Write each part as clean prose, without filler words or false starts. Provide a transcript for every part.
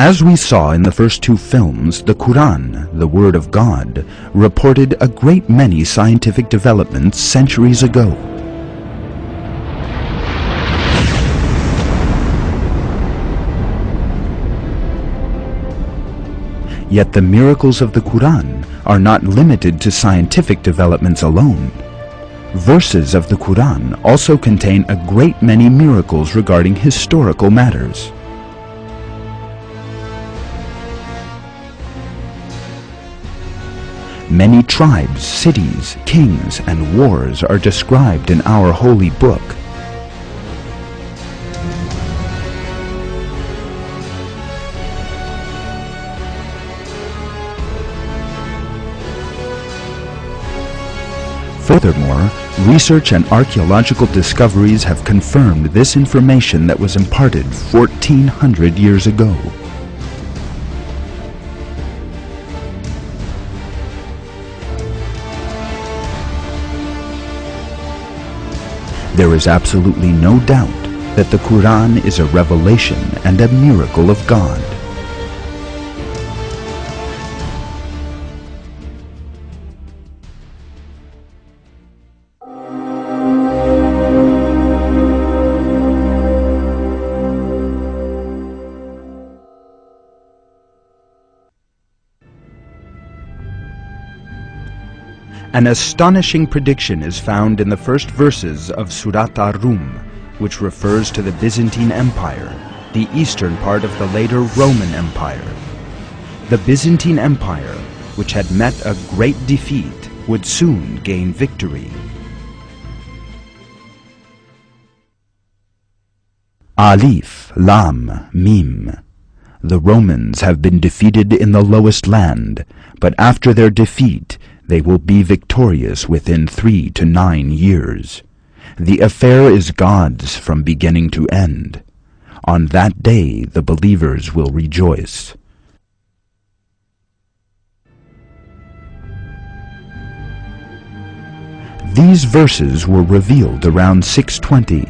As we saw in the first two films, the Quran, the Word of God, reported a great many scientific developments centuries ago. Yet the miracles of the Quran are not limited to scientific developments alone. Verses of the Quran also contain a great many miracles regarding historical matters. Many tribes, cities, kings, and wars are described in our holy book. Furthermore, research and archaeological discoveries have confirmed this information that was imparted 1400 years ago. There is absolutely no doubt that the Quran is a revelation and a miracle of God. An astonishing prediction is found in the first verses of Surat Ar-Rum, which refers to the Byzantine Empire, the eastern part of the later Roman Empire. The Byzantine Empire, which had met a great defeat, would soon gain victory. Alif, Lam, Mim. The Romans have been defeated in the lowest land, but after their defeat, they will be victorious within 3 to 9 years. The affair is God's from beginning to end. On that day the believers will rejoice. These verses were revealed around 620.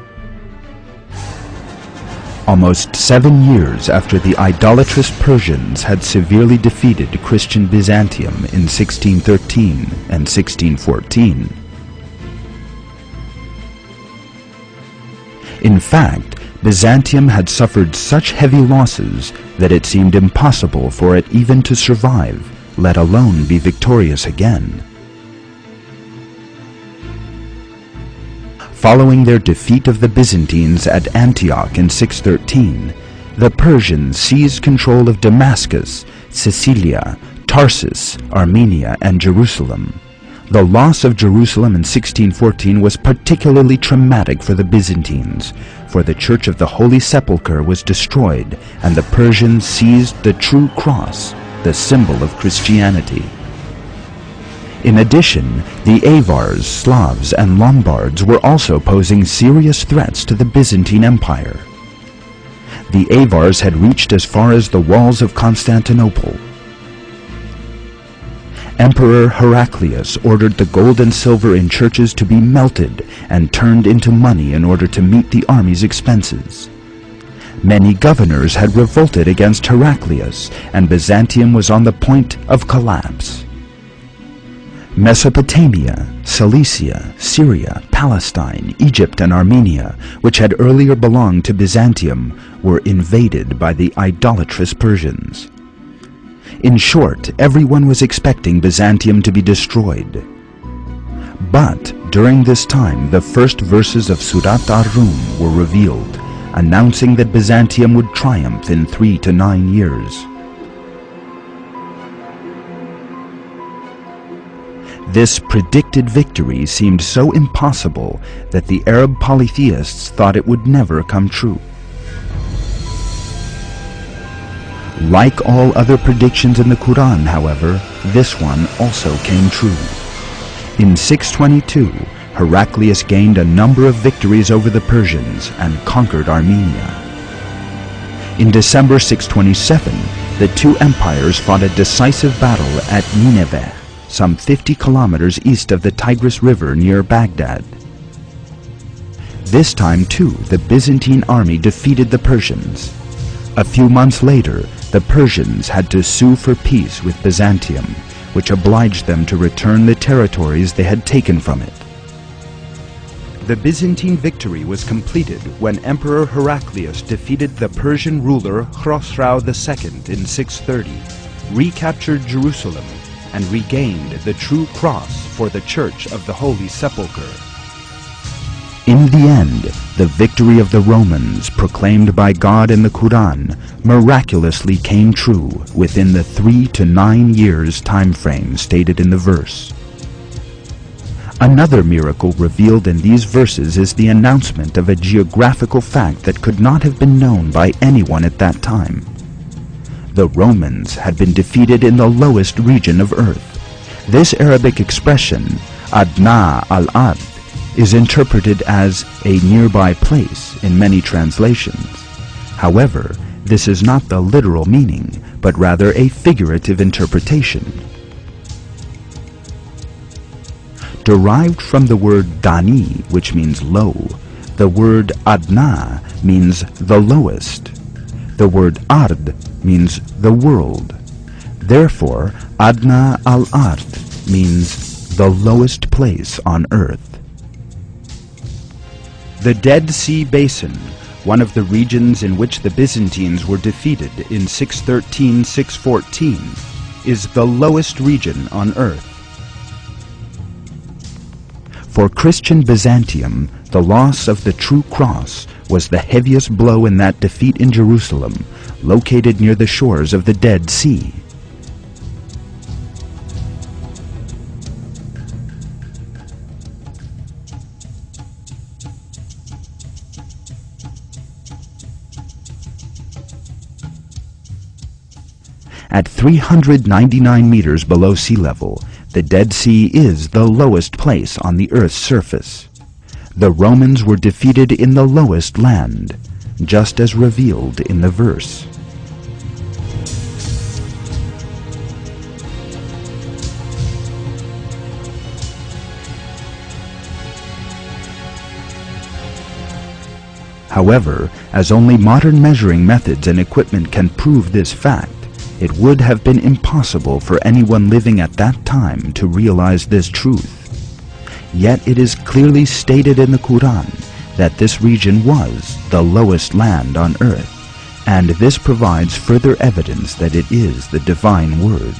Almost 7 years after the idolatrous Persians had severely defeated Christian Byzantium in 1613 and 1614. In fact, Byzantium had suffered such heavy losses that it seemed impossible for it even to survive, let alone be victorious again. Following their defeat of the Byzantines at Antioch in 613, the Persians seized control of Damascus, Sicilia, Tarsus, Armenia, and Jerusalem. The loss of Jerusalem in 1614 was particularly traumatic for the Byzantines, for the Church of the Holy Sepulchre was destroyed, and the Persians seized the true cross, the symbol of Christianity. In addition, the Avars, Slavs, and Lombards were also posing serious threats to the Byzantine Empire. The Avars had reached as far as the walls of Constantinople. Emperor Heraclius ordered the gold and silver in churches to be melted and turned into money in order to meet the army's expenses. Many governors had revolted against Heraclius, and Byzantium was on the point of collapse. Mesopotamia, Cilicia, Syria, Palestine, Egypt, and Armenia, which had earlier belonged to Byzantium, were invaded by the idolatrous Persians. In short, everyone was expecting Byzantium to be destroyed. But during this time, the first verses of Surat Ar-Rum were revealed, announcing that Byzantium would triumph in 3 to 9 years. This predicted victory seemed so impossible that the Arab polytheists thought it would never come true. Like all other predictions in the Quran, however, this one also came true. In 622, Heraclius gained a number of victories over the Persians and conquered Armenia. In December 627, the two empires fought a decisive battle at Nineveh, some 50 kilometers east of the Tigris River near Baghdad. This time, too, the Byzantine army defeated the Persians. A few months later, the Persians had to sue for peace with Byzantium, which obliged them to return the territories they had taken from it. The Byzantine victory was completed when Emperor Heraclius defeated the Persian ruler Khosrau II in 630, recaptured Jerusalem, and regained the true cross for the Church of the Holy Sepulchre. In the end, the victory of the Romans, proclaimed by God in the Quran, miraculously came true within the 3 to 9 years time frame stated in the verse. Another miracle revealed in these verses is the announcement of a geographical fact that could not have been known by anyone at that time. The Romans had been defeated in the lowest region of earth. This Arabic expression, Adna al-Ard, is interpreted as a nearby place in many translations. However, this is not the literal meaning, but rather a figurative interpretation. Derived from the word Dani, which means low, the word Adna means the lowest. The word Ard means the world. Therefore, Adna al-Ard means the lowest place on earth. The Dead Sea Basin, one of the regions in which the Byzantines were defeated in 613-614, is the lowest region on earth. For Christian Byzantium, the loss of the true cross was the heaviest blow in that defeat in Jerusalem, located near the shores of the Dead Sea. At 399 meters below sea level, the Dead Sea is the lowest place on the Earth's surface. The Romans were defeated in the lowest land, just as revealed in the verse. However, as only modern measuring methods and equipment can prove this fact, it would have been impossible for anyone living at that time to realize this truth. Yet it is clearly stated in the Quran that this region was the lowest land on earth, and this provides further evidence that it is the divine word.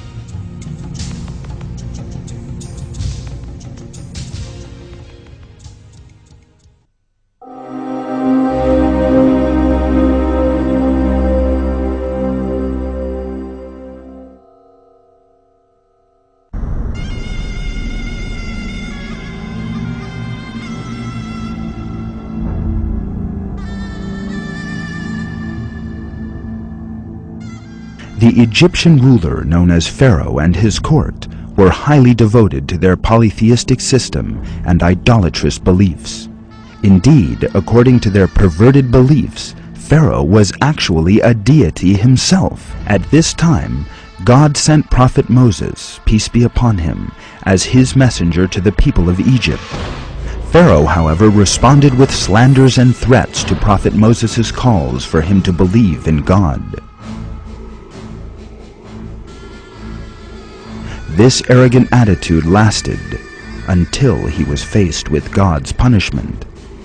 The Egyptian ruler known as Pharaoh and his court were highly devoted to their polytheistic system and idolatrous beliefs. Indeed, according to their perverted beliefs, Pharaoh was actually a deity himself. At this time, God sent Prophet Moses, peace be upon him, as his messenger to the people of Egypt. Pharaoh, however, responded with slanders and threats to Prophet Moses' calls for him to believe in God. This arrogant attitude lasted until he was faced with God's punishment.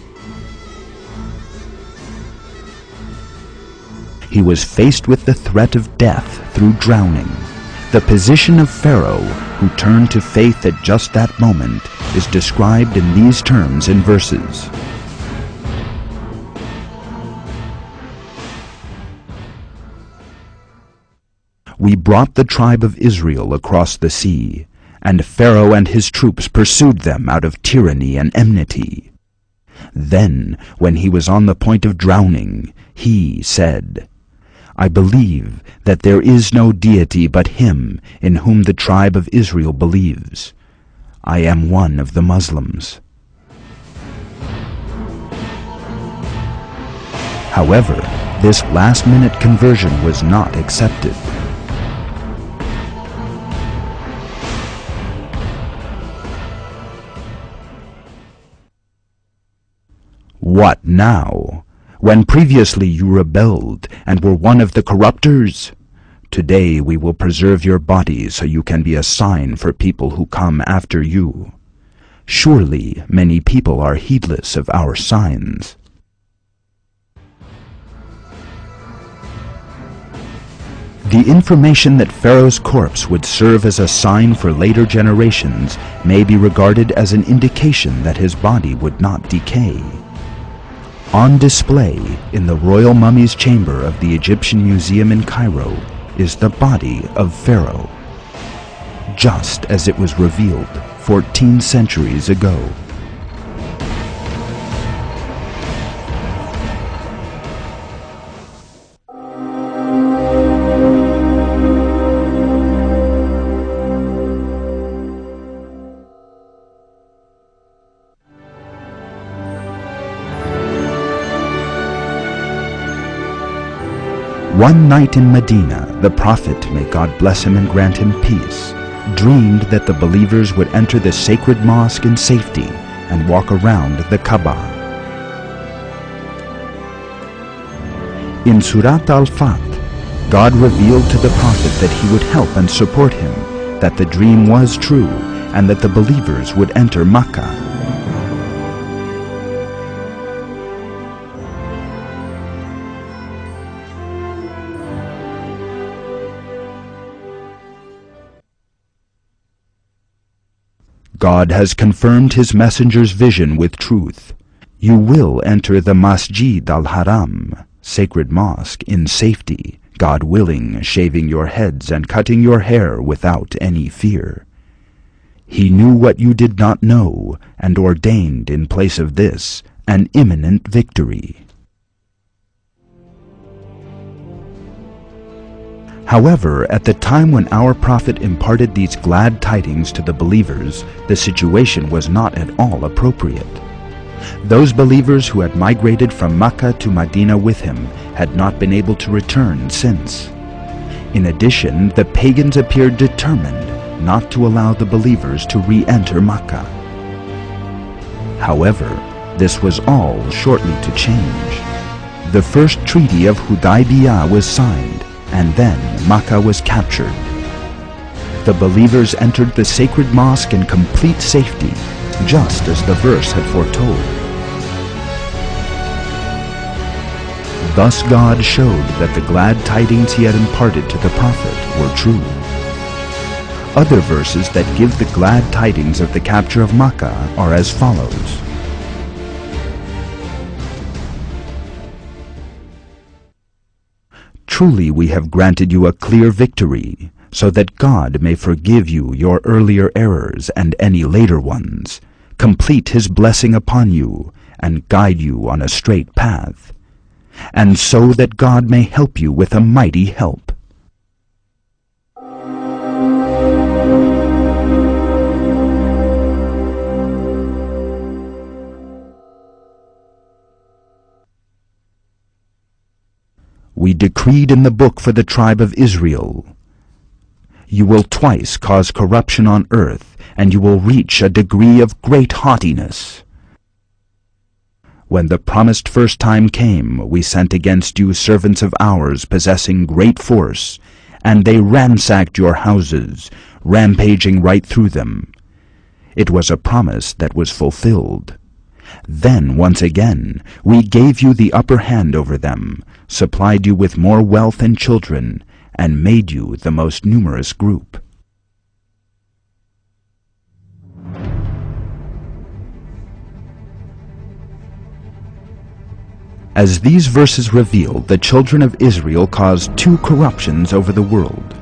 He was faced with the threat of death through drowning. The position of Pharaoh, who turned to faith at just that moment, is described in these terms in verses. We brought the tribe of Israel across the sea, and Pharaoh and his troops pursued them out of tyranny and enmity. Then, when he was on the point of drowning, he said, I believe that there is no deity but him in whom the tribe of Israel believes. I am one of the Muslims. However, this last-minute conversion was not accepted. What now? when previously you rebelled and were one of the corruptors. Today we will preserve your body so you can be a sign for people who come after you. Surely many people are heedless of our signs. The information that Pharaoh's corpse would serve as a sign for later generations may be regarded as an indication that his body would not decay. On display in the royal mummy's chamber of the Egyptian Museum in Cairo is the body of Pharaoh, just as it was revealed 14 centuries ago. One night in Medina, the Prophet, may God bless him and grant him peace, dreamed that the believers would enter the sacred mosque in safety and walk around the Kaaba. In Surat Al-Fath, God revealed to the Prophet that he would help and support him, that the dream was true, and that the believers would enter Makkah. God has confirmed his messenger's vision with truth. You will enter the Masjid al-Haram, sacred mosque, in safety, God willing, shaving your heads and cutting your hair without any fear. He knew what you did not know, and ordained in place of this an imminent victory. However, at the time when our Prophet imparted these glad tidings to the believers, the situation was not at all appropriate. Those believers who had migrated from Makkah to Medina with him had not been able to return since. In addition, the pagans appeared determined not to allow the believers to re-enter Makkah. However, this was all shortly to change. The first treaty of Hudaybiyah was signed, and then Makkah was captured. The believers entered the sacred mosque in complete safety, just as the verse had foretold. Thus God showed that the glad tidings he had imparted to the Prophet were true. Other verses that give the glad tidings of the capture of Makkah are as follows. Truly we have granted you a clear victory, so that God may forgive you your earlier errors and any later ones, complete his blessing upon you, and guide you on a straight path, and so that God may help you with a mighty help. We decreed in the book for the tribe of Israel, you will twice cause corruption on earth, and you will reach a degree of great haughtiness. When the promised first time came, we sent against you servants of ours possessing great force, and they ransacked your houses, rampaging right through them. It was a promise that was fulfilled. Then, once again, we gave you the upper hand over them, supplied you with more wealth and children, and made you the most numerous group. As these verses reveal, the children of Israel caused two corruptions over the world.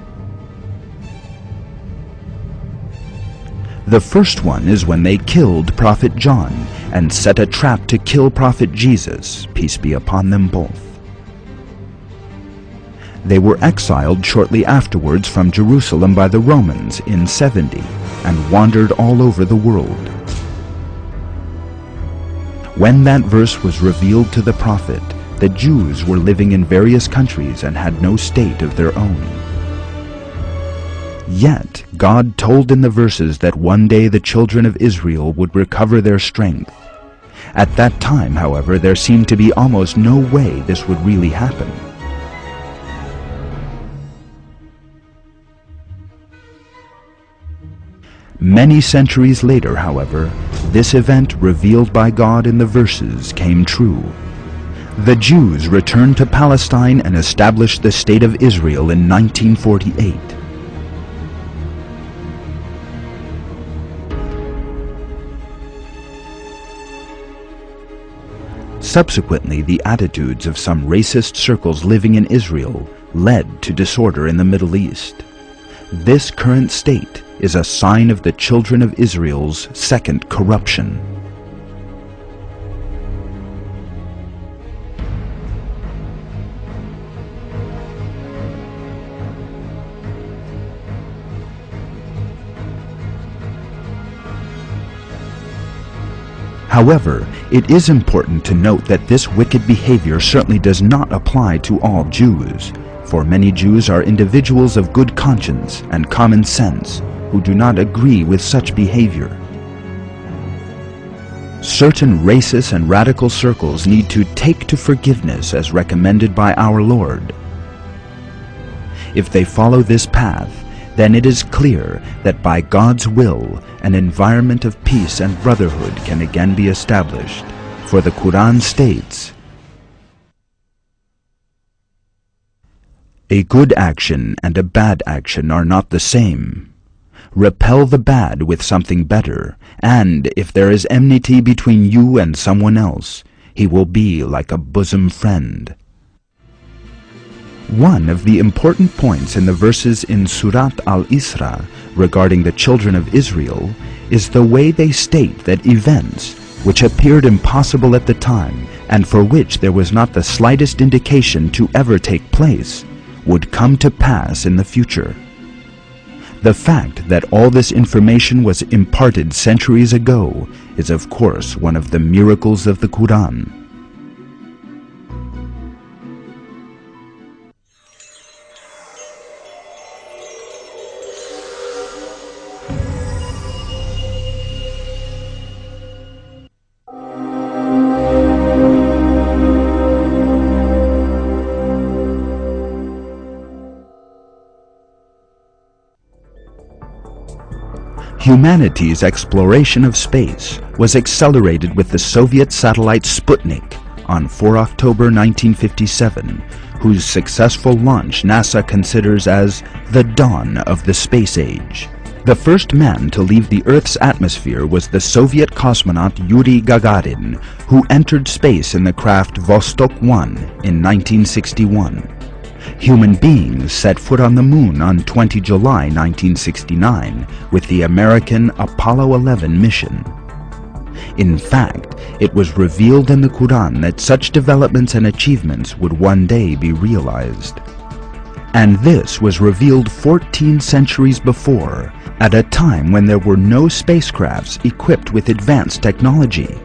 The first one is when they killed Prophet John and set a trap to kill Prophet Jesus, peace be upon them both. They were exiled shortly afterwards from Jerusalem by the Romans in 70 and wandered all over the world. When that verse was revealed to the prophet, the Jews were living in various countries and had no state of their own. Yet God told in the verses that one day the children of Israel would recover their strength, At that time, however, there seemed to be almost no way this would really happen. Many centuries later, however, this event revealed by God in the verses came true. The Jews returned to Palestine and established the State of Israel in 1948. Subsequently, the attitudes of some racist circles living in Israel led to disorder in the Middle East. This current state is a sign of the children of Israel's second corruption. However, it is important to note that this wicked behavior certainly does not apply to all Jews, for many Jews are individuals of good conscience and common sense who do not agree with such behavior. Certain racist and radical circles need to take to forgiveness as recommended by our Lord. If they follow this path, then it is clear that by God's will, an environment of peace and brotherhood can again be established. For the Quran states, "A good action and a bad action are not the same. Repel the bad with something better, and if there is enmity between you and someone else, he will be like a bosom friend." One of the important points in the verses in Surat al-Isra regarding the children of Israel is the way they state that events which appeared impossible at the time and for which there was not the slightest indication to ever take place would come to pass in the future. The fact that all this information was imparted centuries ago is of course one of the miracles of the Quran. Humanity's exploration of space was accelerated with the Soviet satellite Sputnik on 4 October 1957, whose successful launch NASA considers as the dawn of the space age. The first man to leave the Earth's atmosphere was the Soviet cosmonaut Yuri Gagarin, who entered space in the craft Vostok 1 in 1961. Human beings set foot on the moon on 20 July 1969 with the American Apollo 11 mission. In fact, it was revealed in the Quran that such developments and achievements would one day be realized. And this was revealed 14 centuries before, at a time when there were no spacecrafts equipped with advanced technology.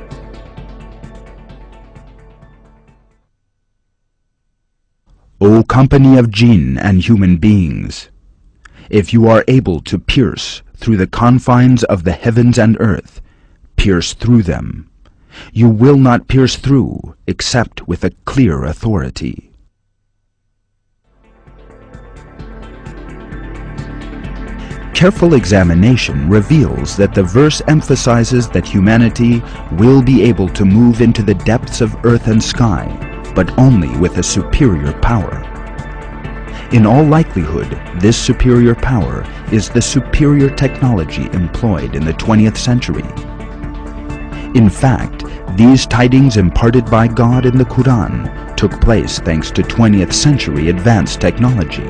O company of jinn and human beings, if you are able to pierce through the confines of the heavens and earth, pierce through them. You will not pierce through except with a clear authority. Careful examination reveals that the verse emphasizes that humanity will be able to move into the depths of earth and sky, but only with a superior power. In all likelihood, this superior power is the superior technology employed in the 20th century. In fact, these tidings imparted by God in the Quran took place thanks to 20th century advanced technology.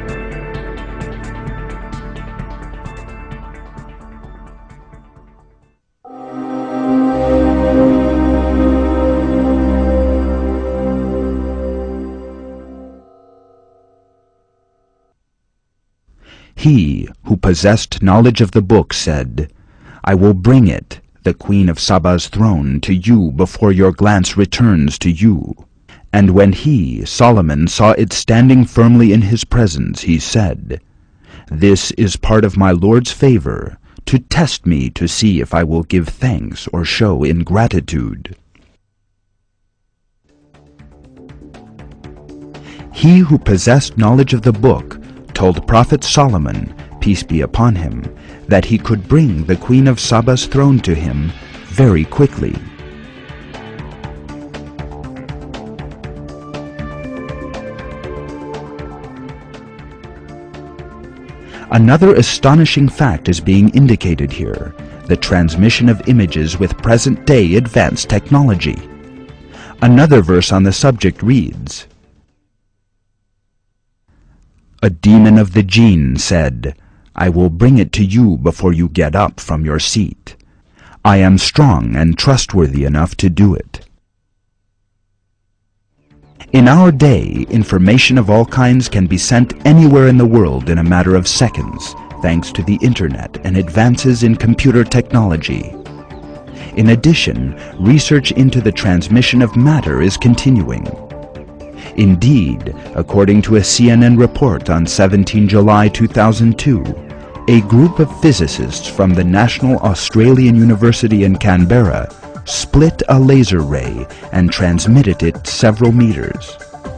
He who possessed knowledge of the book said, "I will bring it, the Queen of Saba's throne, to you before your glance returns to you." And when he, Solomon, saw it standing firmly in his presence, he said, "This is part of my Lord's favor, to test me to see if I will give thanks or show ingratitude. He who possessed knowledge of the book told Prophet Solomon, peace be upon him, that he could bring the Queen of Saba's throne to him very quickly. Another astonishing fact is being indicated here: the transmission of images with present-day advanced technology. Another verse on the subject reads, "A demon of the jinn said, 'I will bring it to you before you get up from your seat. I am strong and trustworthy enough to do it.'" In our day, information of all kinds can be sent anywhere in the world in a matter of seconds, thanks to the Internet and advances in computer technology. In addition, research into the transmission of matter is continuing. Indeed, according to a CNN report on 17 July 2002, a group of physicists from the National Australian University in Canberra split a laser ray and transmitted it several meters.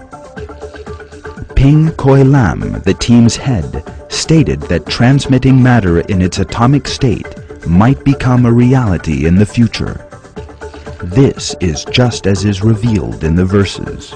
Ping Koi Lam, the team's head, stated that transmitting matter in its atomic state might become a reality in the future. This is just as is revealed in the verses.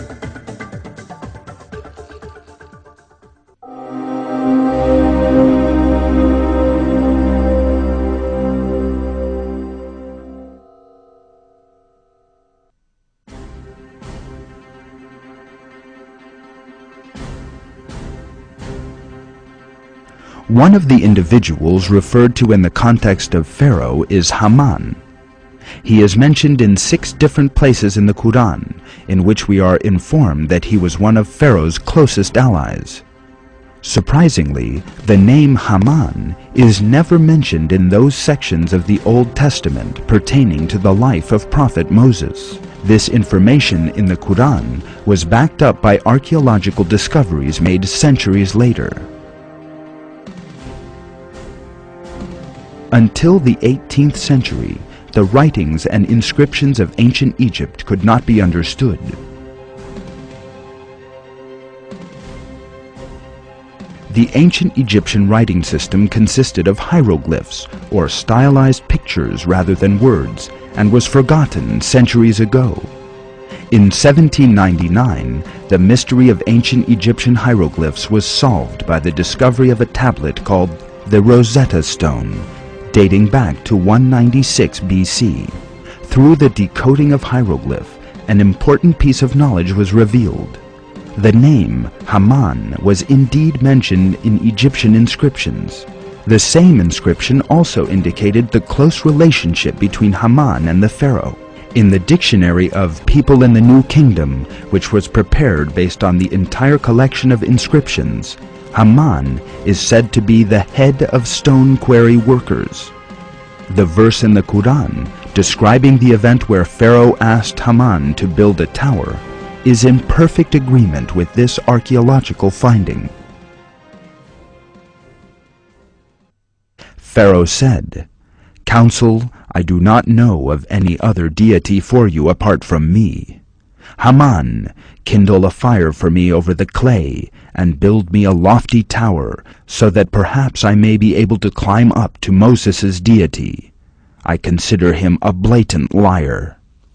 One of the individuals referred to in the context of Pharaoh is Haman. He is mentioned in 6 different places in the Quran, in which we are informed that he was one of Pharaoh's closest allies. Surprisingly, the name Haman is never mentioned in those sections of the Old Testament pertaining to the life of Prophet Moses. This information in the Quran was backed up by archaeological discoveries made centuries later. Until the 18th century, the writings and inscriptions of ancient Egypt could not be understood. The ancient Egyptian writing system consisted of hieroglyphs, or stylized pictures rather than words, and was forgotten centuries ago. In 1799, the mystery of ancient Egyptian hieroglyphs was solved by the discovery of a tablet called the Rosetta Stone, dating back to 196 BC. Through the decoding of hieroglyph, an important piece of knowledge was revealed. The name Haman was indeed mentioned in Egyptian inscriptions. The same inscription also indicated the close relationship between Haman and the pharaoh. In the dictionary of People in the New Kingdom, which was prepared based on the entire collection of inscriptions, Haman is said to be the head of stone quarry workers. The verse in the Quran describing the event where Pharaoh asked Haman to build a tower is in perfect agreement with this archaeological finding. Pharaoh said, "Counsel, I do not know of any other deity for you apart from me. Haman, kindle a fire for me over the clay, and build me a lofty tower, so that perhaps I may be able to climb up to Moses' deity. I consider him a blatant liar."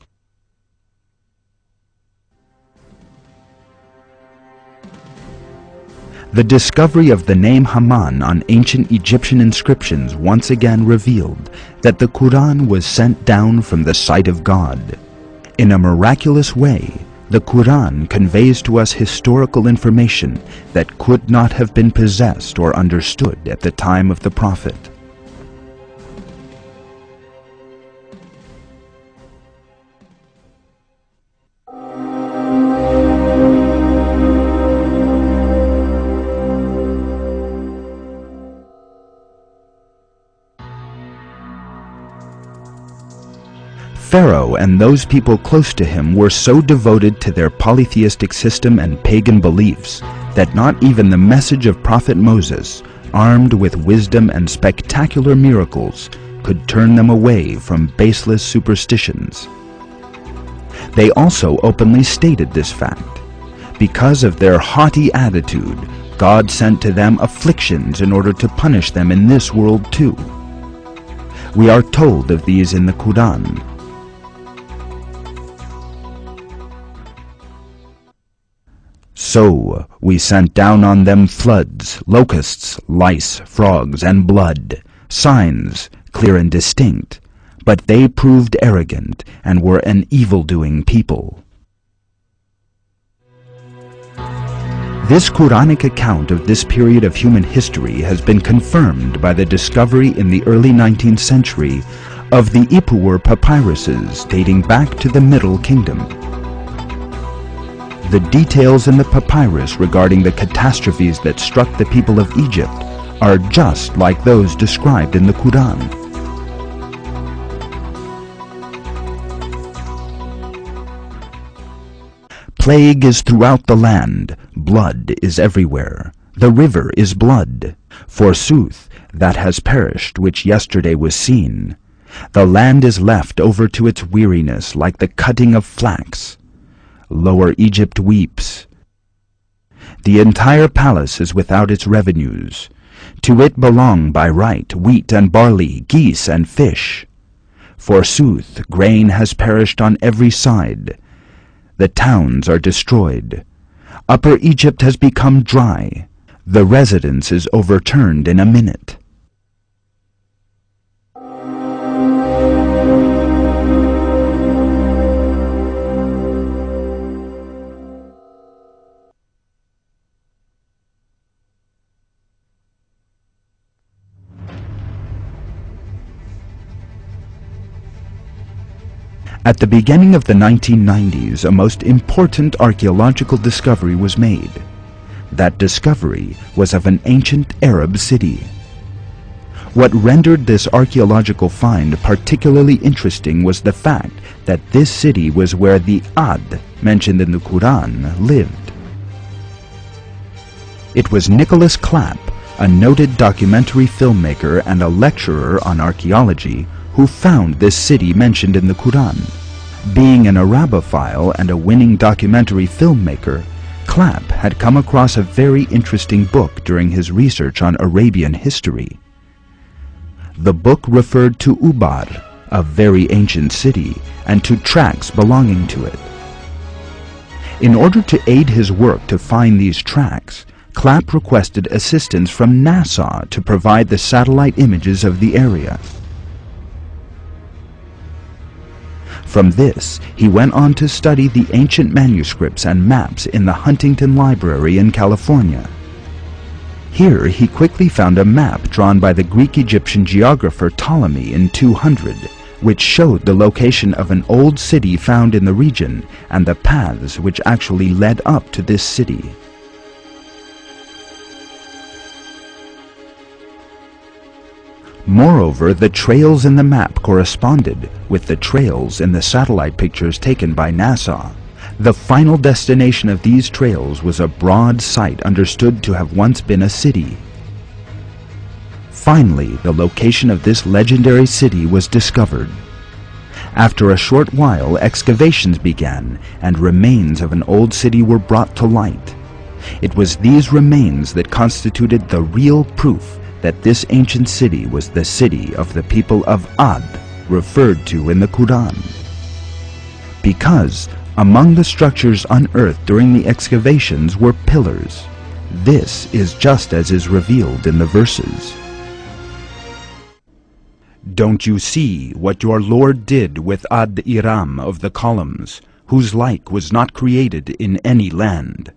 The discovery of the name Haman on ancient Egyptian inscriptions once again revealed that the Quran was sent down from the sight of God. In a miraculous way, the Quran conveys to us historical information that could not have been possessed or understood at the time of the Prophet. Pharaoh and those people close to him were so devoted to their polytheistic system and pagan beliefs that not even the message of Prophet Moses, armed with wisdom and spectacular miracles, could turn them away from baseless superstitions. They also openly stated this fact. Because of their haughty attitude, God sent to them afflictions in order to punish them in this world too. We are told of these in the Quran. So we sent down on them floods, locusts, lice, frogs, and blood, signs clear and distinct, but they proved arrogant and were an evil-doing people. This Quranic account of this period of human history has been confirmed by the discovery in the early 19th century of the Ipuwer papyruses dating back to the Middle Kingdom. The details in the papyrus regarding the catastrophes that struck the people of Egypt are just like those described in the Quran. Plague is throughout the land, blood is everywhere. The river is blood. Forsooth, that has perished which yesterday was seen. The land is left over to its weariness like the cutting of flax. Lower Egypt weeps. The entire palace is without its revenues. To it belong by right wheat and barley, geese and fish. Forsooth, grain has perished on every side. The towns are destroyed. Upper Egypt has become dry. The residence is overturned in a minute. At the beginning of the 1990s, a most important archaeological discovery was made. That discovery was of an ancient Arab city. What rendered this archaeological find particularly interesting was the fact that this city was where the Ad, mentioned in the Quran, lived. It was Nicholas Clapp, a noted documentary filmmaker and a lecturer on archaeology, who found this city mentioned in the Quran. Being an Arabophile and a winning documentary filmmaker, Clapp had come across a very interesting book during his research on Arabian history. The book referred to Ubar, a very ancient city, and to tracks belonging to it. In order to aid his work to find these tracks, Clapp requested assistance from NASA to provide the satellite images of the area. From this, he went on to study the ancient manuscripts and maps in the Huntington Library in California. Here he quickly found a map drawn by the Greek-Egyptian geographer Ptolemy in 200, which showed the location of an old city found in the region and the paths which actually led up to this city. Moreover, the trails in the map corresponded with the trails in the satellite pictures taken by NASA. The final destination of these trails was a broad site understood to have once been a city. Finally, the location of this legendary city was discovered. After a short while, excavations began, and remains of an old city were brought to light. It was these remains that constituted the real proof that this ancient city was the city of the people of Ad, referred to in the Quran. Because among the structures unearthed during the excavations were pillars. This is just as is revealed in the verses. Don't you see what your Lord did with Ad-Iram of the columns, whose like was not created in any land?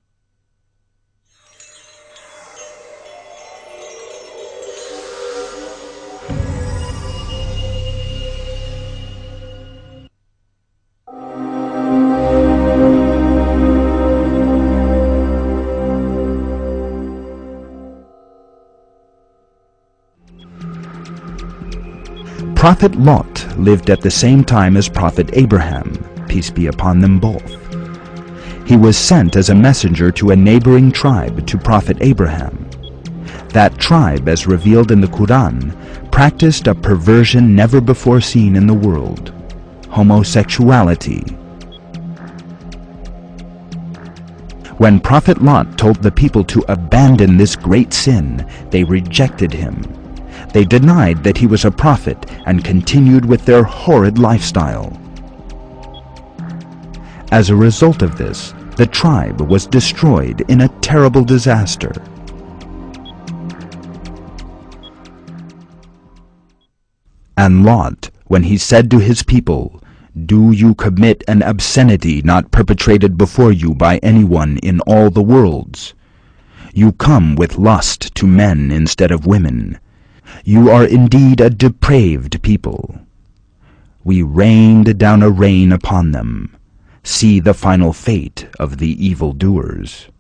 Prophet Lot lived at the same time as Prophet Abraham, peace be upon them both. He was sent as a messenger to a neighboring tribe to Prophet Abraham. That tribe, as revealed in the Quran, practiced a perversion never before seen in the world: homosexuality. When Prophet Lot told the people to abandon this great sin, they rejected him. They denied that he was a prophet and continued with their horrid lifestyle. As a result of this, the tribe was destroyed in a terrible disaster. And Lot, when he said to his people, "Do you commit an obscenity not perpetrated before you by anyone in all the worlds? You come with lust to men instead of women. You are indeed a depraved people. We rained down a rain upon them. See the final fate of the evildoers."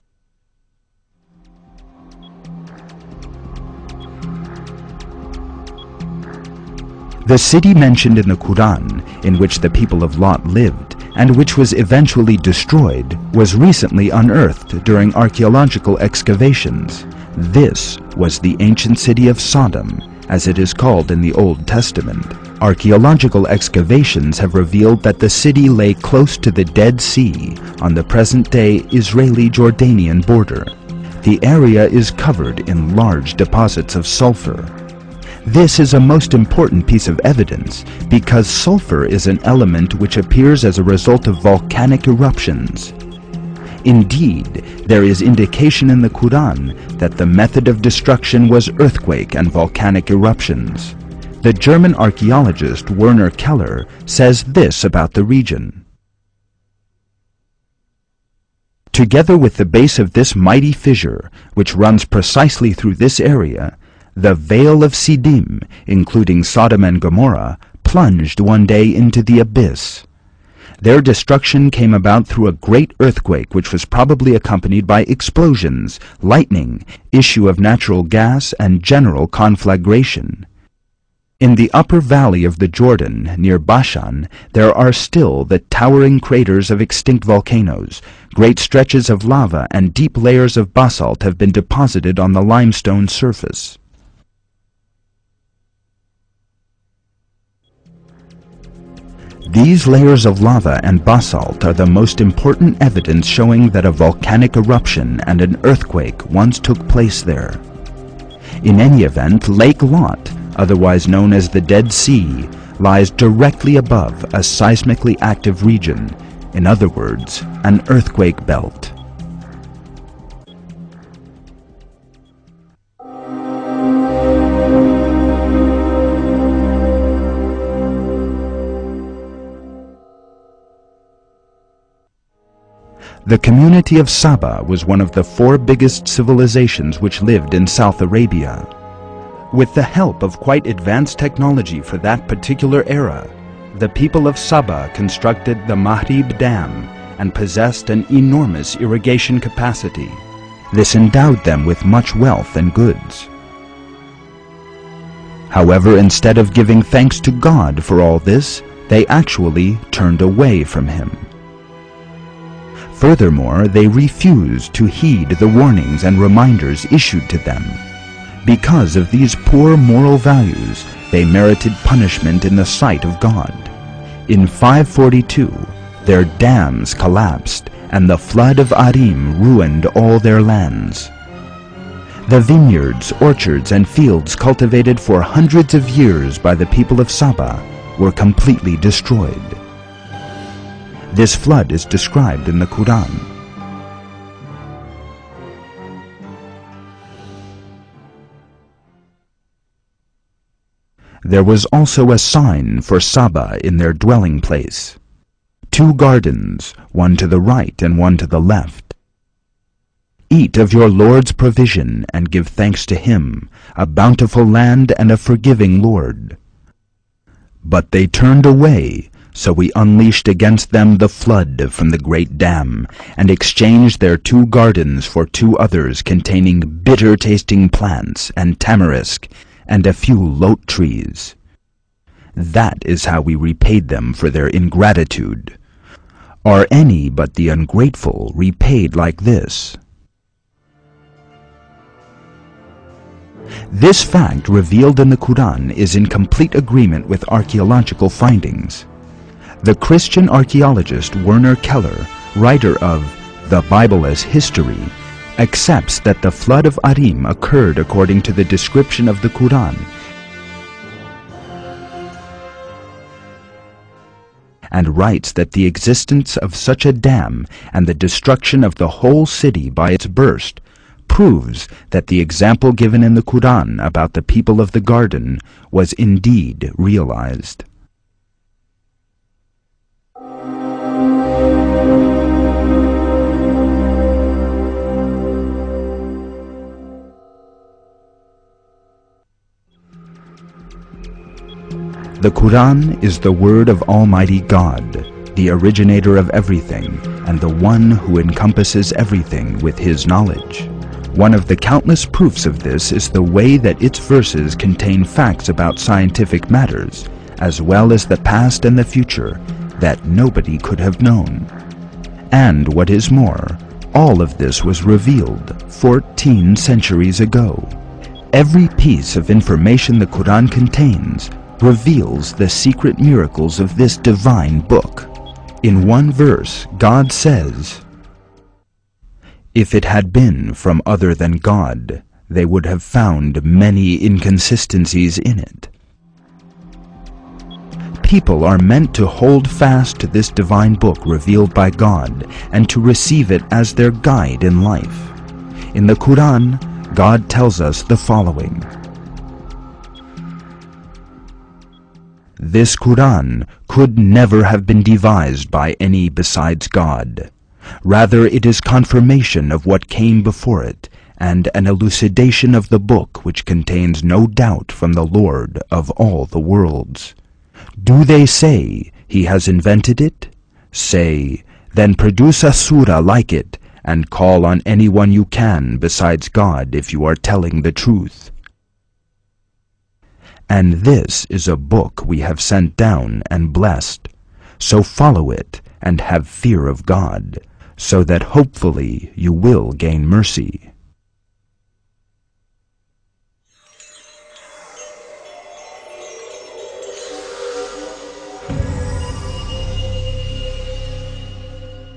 The city mentioned in the Quran, in which the people of Lot lived, and which was eventually destroyed, was recently unearthed during archaeological excavations. This was the ancient city of Sodom, as it is called in the Old Testament. Archaeological excavations have revealed that the city lay close to the Dead Sea on the present-day Israeli-Jordanian border. The area is covered in large deposits of sulfur. This is a most important piece of evidence because sulfur is an element which appears as a result of volcanic eruptions. Indeed, there is indication in the Quran that the method of destruction was earthquake and volcanic eruptions. The German archaeologist Werner Keller says this about the region. Together with the base of this mighty fissure, which runs precisely through this area, the Vale of Siddim, including Sodom and Gomorrah, plunged one day into the abyss. Their destruction came about through a great earthquake which was probably accompanied by explosions, lightning, issue of natural gas, and general conflagration. In the upper valley of the Jordan, near Bashan, there are still the towering craters of extinct volcanoes. Great stretches of lava and deep layers of basalt have been deposited on the limestone surface. These layers of lava and basalt are the most important evidence showing that a volcanic eruption and an earthquake once took place there. In any event, Lake Lot, otherwise known as the Dead Sea, lies directly above a seismically active region, in other words, an earthquake belt. The community of Saba was one of the 4 biggest civilizations which lived in South Arabia. With the help of quite advanced technology for that particular era, the people of Saba constructed the Mahrib Dam and possessed an enormous irrigation capacity. This endowed them with much wealth and goods. However, instead of giving thanks to God for all this, they actually turned away from Him. Furthermore, they refused to heed the warnings and reminders issued to them. Because of these poor moral values, they merited punishment in the sight of God. In 542, their dams collapsed, and the flood of Arim ruined all their lands. The vineyards, orchards, and fields cultivated for hundreds of years by the people of Saba were completely destroyed. This flood is described in the Quran. There was also a sign for Saba in their dwelling place: 2 gardens, one to the right and one to the left. Eat of your Lord's provision and give thanks to Him, a bountiful land and a forgiving Lord. But they turned away, so we unleashed against them the flood from the great dam, and exchanged their 2 gardens for 2 others containing bitter-tasting plants and tamarisk, and a few lote trees. That is how we repaid them for their ingratitude. Are any but the ungrateful repaid like this? This fact revealed in the Quran is in complete agreement with archaeological findings. The Christian archaeologist Werner Keller, writer of The Bible as History, accepts that the flood of Arim occurred according to the description of the Quran, and writes that the existence of such a dam and the destruction of the whole city by its burst proves that the example given in the Quran about the people of the garden was indeed realized. The Quran is the word of Almighty God, the originator of everything, and the one who encompasses everything with His knowledge. One of the countless proofs of this is the way that its verses contain facts about scientific matters, as well as the past and the future, that nobody could have known. And what is more, all of this was revealed 14 centuries ago. Every piece of information the Quran contains reveals the secret miracles of this divine book. In one verse, God says, "If it had been from other than God, they would have found many inconsistencies in it." People are meant to hold fast to this divine book revealed by God and to receive it as their guide in life. In the Quran, God tells us the following: "This Quran could never have been devised by any besides God. Rather, it is confirmation of what came before it, and an elucidation of the book which contains no doubt from the Lord of all the worlds. Do they say, He has invented it? Say, then produce a surah like it, and call on anyone you can besides God if you are telling the truth. And this is a book we have sent down and blessed, so follow it and have fear of God, so that hopefully you will gain mercy."